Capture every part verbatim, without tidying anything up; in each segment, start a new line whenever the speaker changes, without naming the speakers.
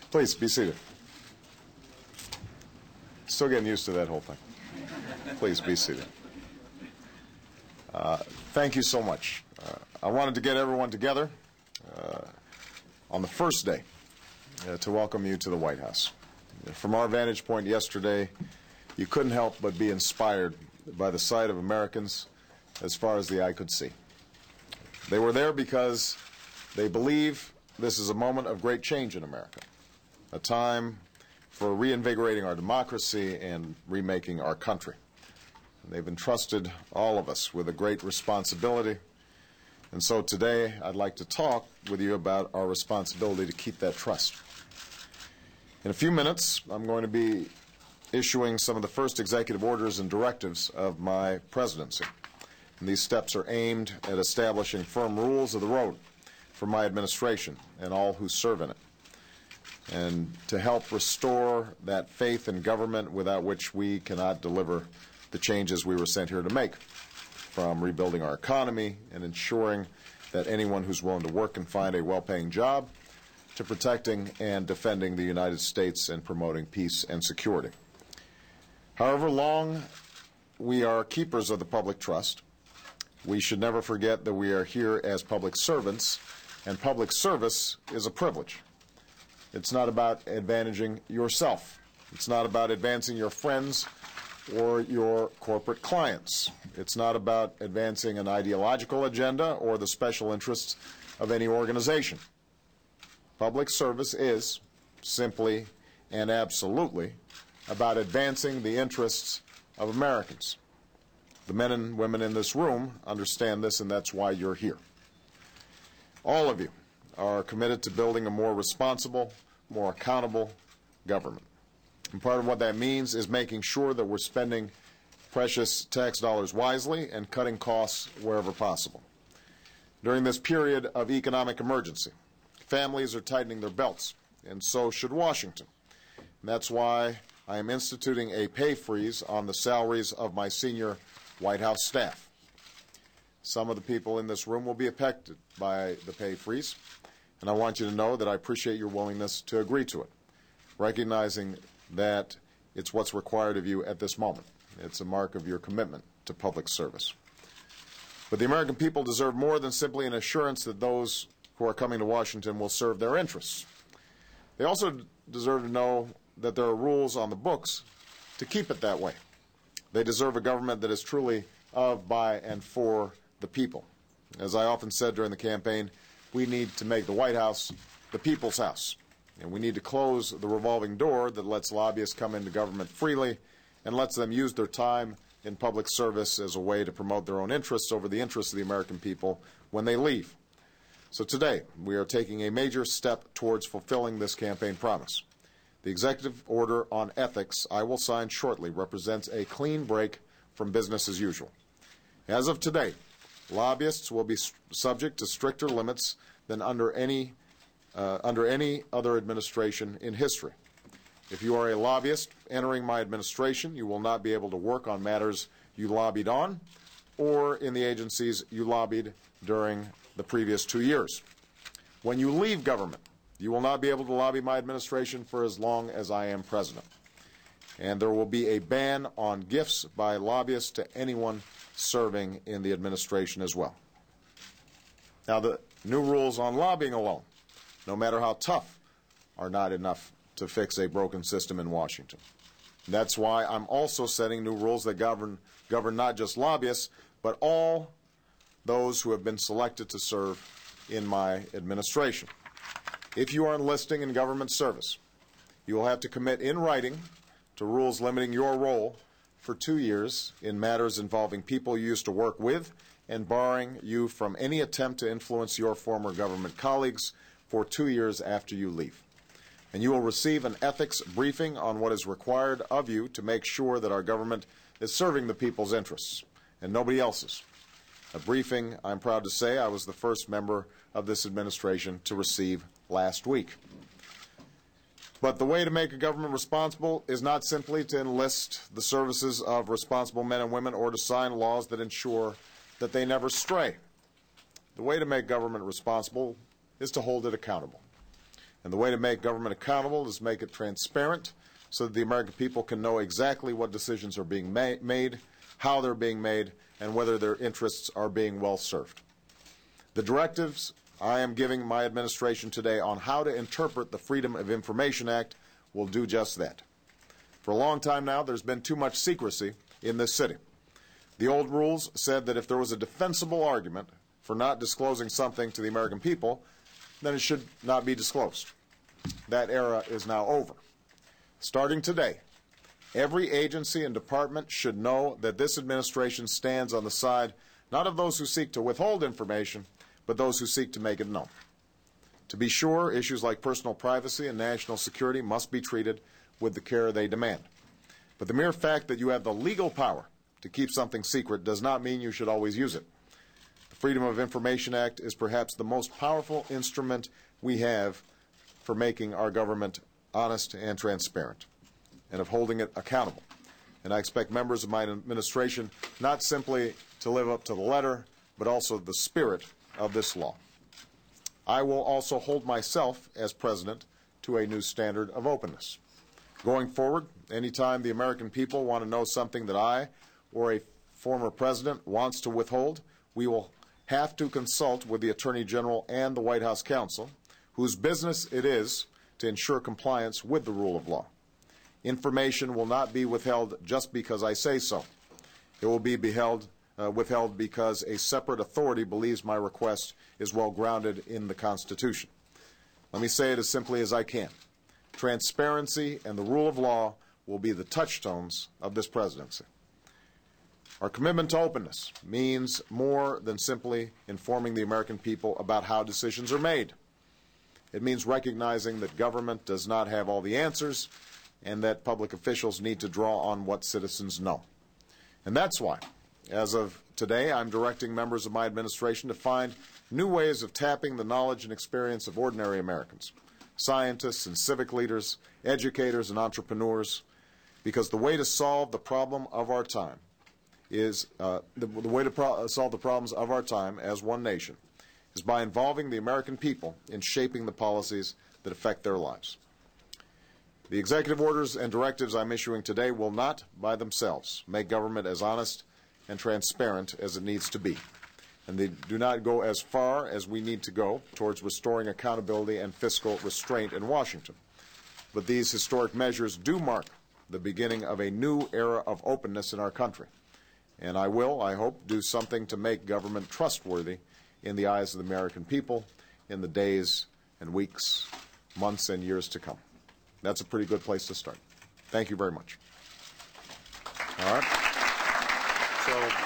Please be seated. Still getting used to that whole thing. Please be seated. Uh, thank you so much. Uh, I wanted to get everyone together uh, on the first day uh, to welcome you to the White House. From our vantage point yesterday, you couldn't help but be inspired by the sight of Americans as far as the eye could see. They were there because they believe this is a moment of great change in America, a time for reinvigorating our democracy and remaking our country. And they've entrusted all of us with a great responsibility. And so today I'd like to talk with you about our responsibility to keep that trust. In a few minutes, I'm going to be issuing some of the first executive orders and directives of my presidency. And these steps are aimed at establishing firm rules of the road for my administration and all who serve in it, and to help restore that faith in government without which we cannot deliver the changes we were sent here to make, from rebuilding our economy and ensuring that anyone who's willing to work can find a well-paying job, to protecting and defending the United States and promoting peace and security. However long we are keepers of the public trust, we should never forget that we are here as public servants, and public service is a privilege. It's not about advantaging yourself. It's not about advancing your friends or your corporate clients. It's not about advancing an ideological agenda or the special interests of any organization. Public service is simply and absolutely about advancing the interests of Americans. The men and women in this room understand this, and that's why you're here. All of you are committed to building a more responsible, more accountable government. And part of what that means is making sure that we're spending precious tax dollars wisely and cutting costs wherever possible. During this period of economic emergency, families are tightening their belts, and so should Washington. And that's why I am instituting a pay freeze on the salaries of my senior White House staff. Some of the people in this room will be affected by the pay freeze, and I want you to know that I appreciate your willingness to agree to it, recognizing that it's what's required of you at this moment. It's a mark of your commitment to public service. But the American people deserve more than simply an assurance that those who are coming to Washington will serve their interests. They also deserve to know that there are rules on the books to keep it that way. They deserve a government that is truly of, by, and for the people. As I often said during the campaign, we need to make the White House the people's house. And we need to close the revolving door that lets lobbyists come into government freely and lets them use their time in public service as a way to promote their own interests over the interests of the American people when they leave. So today, we are taking a major step towards fulfilling this campaign promise. The executive order on ethics I will sign shortly represents a clean break from business as usual. As of today, lobbyists will be subject to stricter limits than under any, uh, under any other administration in history. If you are a lobbyist entering my administration, you will not be able to work on matters you lobbied on or in the agencies you lobbied during the previous two years. When you leave government, you will not be able to lobby my administration for as long as I am president. And there will be a ban on gifts by lobbyists to anyone serving in the administration as well. Now, the new rules on lobbying alone, no matter how tough, are not enough to fix a broken system in Washington. That's why I'm also setting new rules that govern, govern not just lobbyists, but all those who have been selected to serve in my administration. If you are enlisting in government service, you will have to commit in writing to rules limiting your role for two years in matters involving people you used to work with and barring you from any attempt to influence your former government colleagues for two years after you leave. And you will receive an ethics briefing on what is required of you to make sure that our government is serving the people's interests and nobody else's. A briefing, I'm proud to say, I was the first member of this administration to receive last week. But the way to make a government responsible is not simply to enlist the services of responsible men and women or to sign laws that ensure that they never stray. The way to make government responsible is to hold it accountable. And the way to make government accountable is make it transparent so that the American people can know exactly what decisions are being ma made, how they're being made, and whether their interests are being well served. The directives I am giving my administration today on how to interpret the Freedom of Information Act will do just that. For a long time now, there's been too much secrecy in this city. The old rules said that if there was a defensible argument for not disclosing something to the American people, then it should not be disclosed. That era is now over. Starting today, every agency and department should know that this administration stands on the side not of those who seek to withhold information, but those who seek to make it known. To be sure, issues like personal privacy and national security must be treated with the care they demand. But the mere fact that you have the legal power to keep something secret does not mean you should always use it. The Freedom of Information Act is perhaps the most powerful instrument we have for making our government honest and transparent, and of holding it accountable. And I expect members of my administration not simply to live up to the letter, but also the spirit of this law. I will also hold myself, as President, to a new standard of openness. Going forward, anytime the American people want to know something that I or a former president wants to withhold, we will have to consult with the Attorney General and the White House counsel, whose business it is to ensure compliance with the rule of law. Information will not be withheld just because I say so. It will be beheld, uh, withheld because a separate authority believes my request is well grounded in the Constitution. Let me say it as simply as I can. Transparency and the rule of law will be the touchstones of this presidency. Our commitment to openness means more than simply informing the American people about how decisions are made. It means recognizing that government does not have all the answers and that public officials need to draw on what citizens know. And that's why, as of today, I'm directing members of my administration to find new ways of tapping the knowledge and experience of ordinary Americans, scientists and civic leaders, educators and entrepreneurs, because the way to solve the problem of our time is uh, the, the way to pro solve the problems of our time as one nation is by involving the American people in shaping the policies that affect their lives. The executive orders and directives I'm issuing today will not, by themselves, make government as honest and transparent as it needs to be. And they do not go as far as we need to go towards restoring accountability and fiscal restraint in Washington. But these historic measures do mark the beginning of a new era of openness in our country. And I will, I hope, do something to make government trustworthy in the eyes of the American people in the days and weeks, months and years to come. That's a pretty good place to start. Thank you very much. All right. So, let's,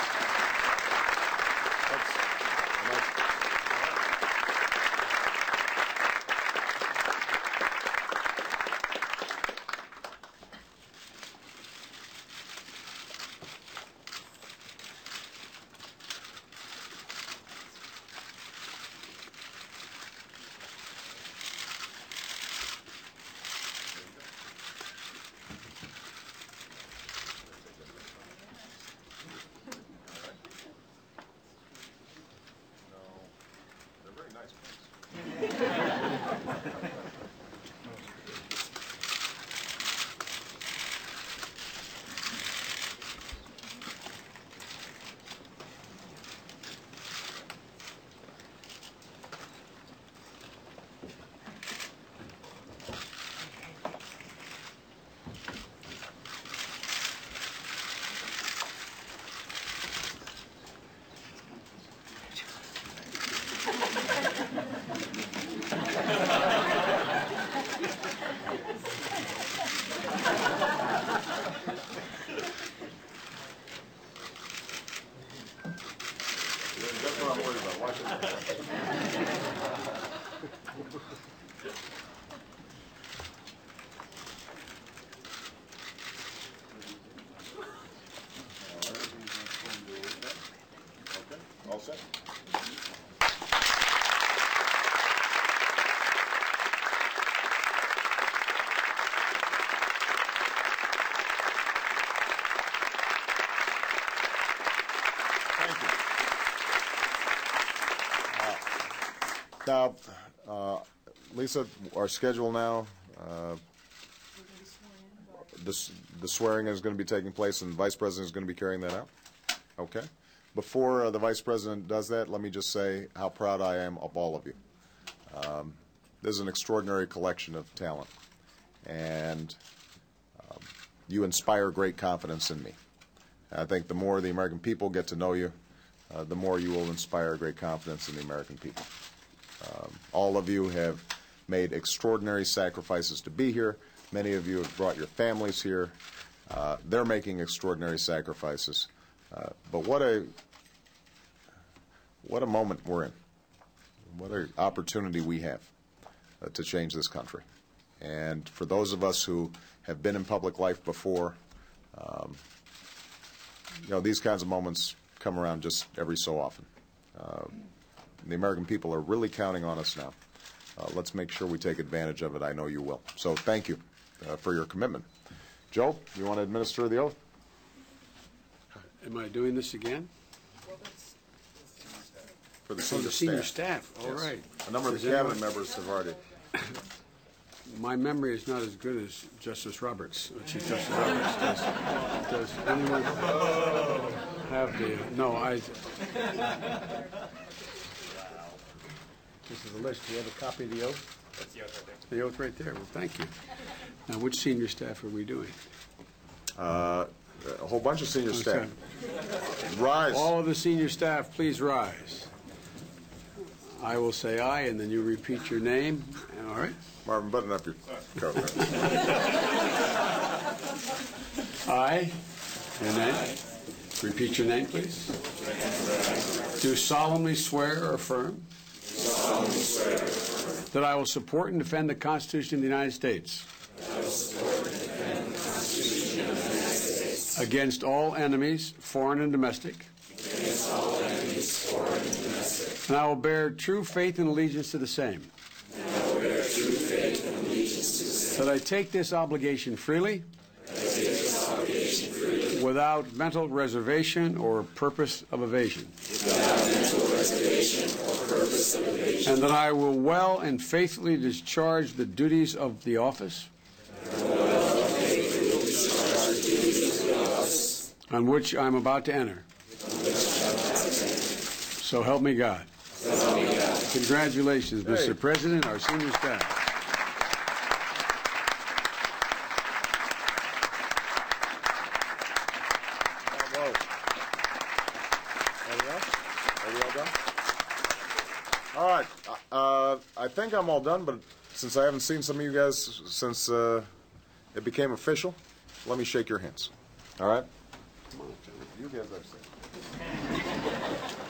that's what I'm worried about. Watch it. Okay, all set. Now, uh, Lisa, our schedule now, uh, this, the swearing is going to be taking place, and the Vice President is going to be carrying that out? Okay. Before uh, the Vice President does that, let me just say how proud I am of all of you. Um, this is an extraordinary collection of talent, and um, you inspire great confidence in me. I think the more the American people get to know you, uh, the more you will inspire great confidence in the American people. Um, all of you have made extraordinary sacrifices to be here. Many of you have brought your families here. Uh, they're making extraordinary sacrifices. Uh, but what a what a moment we're in. What an opportunity we have uh, to change this country. And for those of us who have been in public life before, um, you know, these kinds of moments come around just every so often. Uh, the American people are really counting on us now. Uh, let's make sure we take advantage of it. I know you will. So thank you uh, for your commitment. Joe, you want to administer the oath?
Am I doing this again?
For the
Oh,
senior,
the senior
staff.
staff. All
Yes.
right.
A number of
Does
the cabinet
anyone-
members have already.
My memory is not as good as Justice Roberts, uh, Chief Justice Roberts. Does, does anyone have the? No, I. This is the list. Do you have a copy of the oath? That's the oath right there. The oath right there. Well, thank you. Now, which senior staff are we doing?
Uh, a whole bunch of senior
Okay.
staff. Rise.
All of the senior staff, please rise. I will say aye, and then you repeat your name. All right.
Marvin, button up your coat.
I, your name. Repeat your name, please. Do solemnly swear or affirm that I will support and defend the Constitution of the United States against all enemies, foreign and domestic. And I will bear true faith and allegiance to the same. That I take this obligation freely, without mental reservation or purpose of evasion. And that I will well and faithfully discharge the duties of the office on which I am about to enter. So help me God. Congratulations, Mister President, our senior staff.
All right. Uh, I think I'm all done, but since I haven't seen some of you guys since uh, it became official, let me shake your hands. All right?
Come on, John.
You guys are